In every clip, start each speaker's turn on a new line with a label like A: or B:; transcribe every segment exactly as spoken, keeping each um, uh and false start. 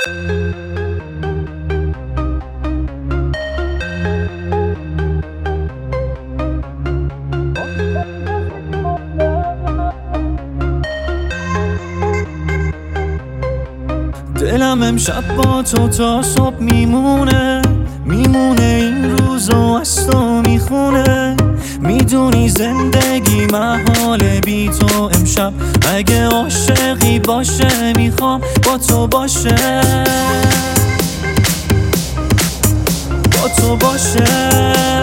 A: دلم امشب با تو تا صبح میمونه، میمونه این روزو از تو میخونه. میدونی زندگی محاله بی تو امشب، اگه عاشقی باشه میخوام با تو باشه، با تو باشه.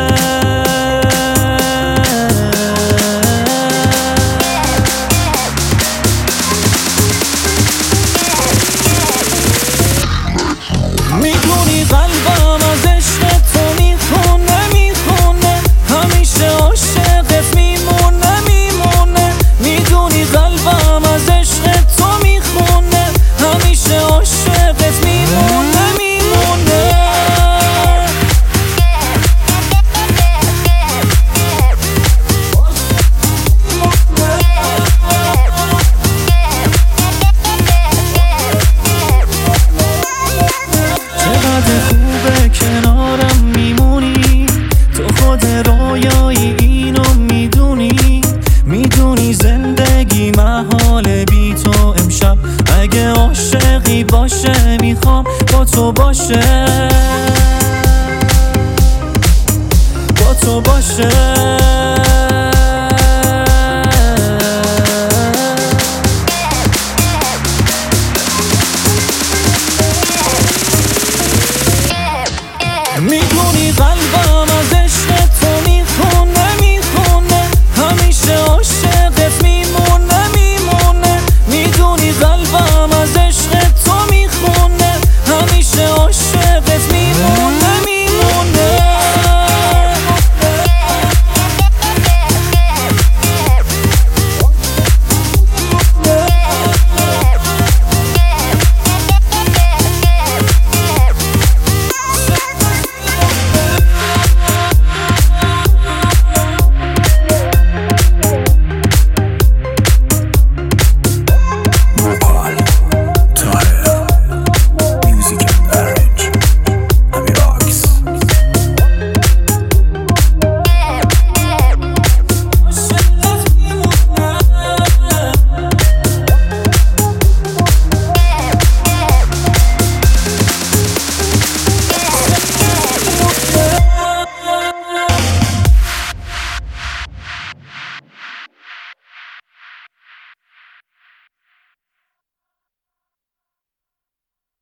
A: میدونی قلبم از عشق تو میخونه میخونه، همیشه عاشقت میمونه میمونه. میدونی قلبم از عشق تو میخونه، همیشه عاشقت میمونه میمونه. چقدر خوبه کنارم میمونی، تو خود رویایی اینو میدونی. میدونی زندگی محاله بی تو امشب، اگه عاشقی باشه میخوام با تو باشه، با تو باشه.